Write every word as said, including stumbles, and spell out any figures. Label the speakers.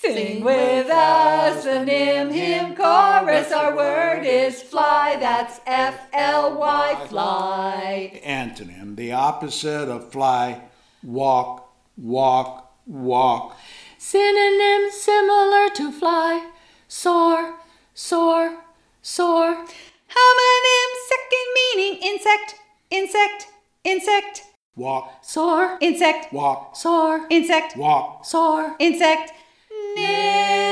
Speaker 1: Sing with us the Nim Him chorus. Our word is fly. That's F L Y, fly.
Speaker 2: Antonym, the opposite of fly, walk, walk, walk.
Speaker 1: Synonym similar to fly, soar, soar, soar. Homonym second meaning insect, insect, insect.
Speaker 2: Walk,
Speaker 1: Soar, insect,
Speaker 2: walk,
Speaker 1: soar, insect,
Speaker 2: walk.
Speaker 1: soar, insect. Nim.